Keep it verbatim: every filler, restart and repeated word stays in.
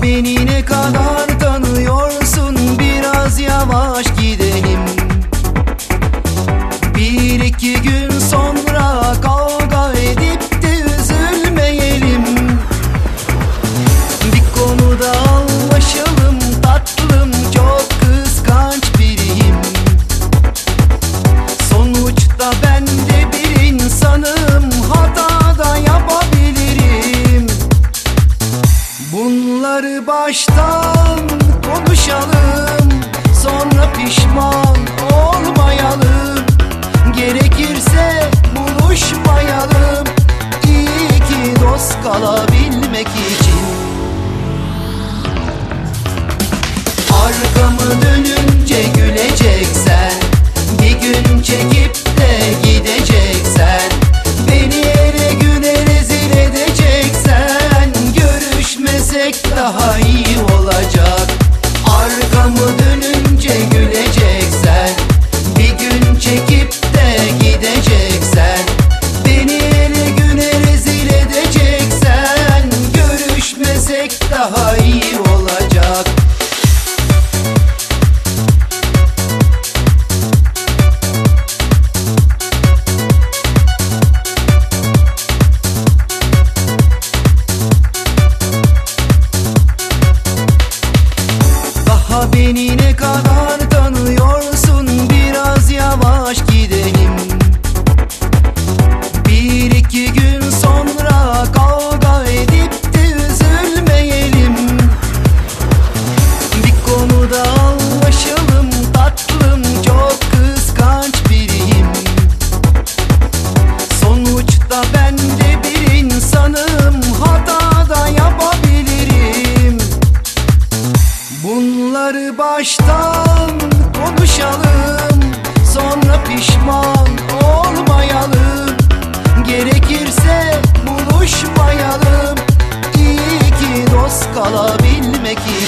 beni ne kadar tanıyorsun, biraz yavaş gidelim. Bir iki gün sonra kavga edip de üzülmeyelim. Bir konuda anlaşalım tatlım, çok kıskanç biriyim. Sonuçta ben de bir insanım, hata da yapabilirim. Bunları baştan konuşalım, sonra pişman olmayalım. Gerekirse buluşmayalım, iyi ki dost kalabilmek için. Arkamı dönünce güleceksen, bir gün çekip de gideceksen, beni ele güne rezil edeceksen, görüşmesek daha iyi olacak. Arkamı dönünce güleceksen, bir gün çekip de gideceksen, beni ele güne rezil edeceksen, görüşmesek daha iyi olacak. Daha beni ne kadar tanıyorsun, biraz yavaş gidelim. Bir iki gün sonra kavga edip de üzülmeyelim. Bir konuda anlaşalım tatlım, çok kıskanç biriyim. Sonuçta ben de bir insanım, hata da yapabilirim. Bunları baştan konuşalım, sonra pişman olmayalım. Gerekirse buluşmayalım, iyi ki dost kalabilmek için.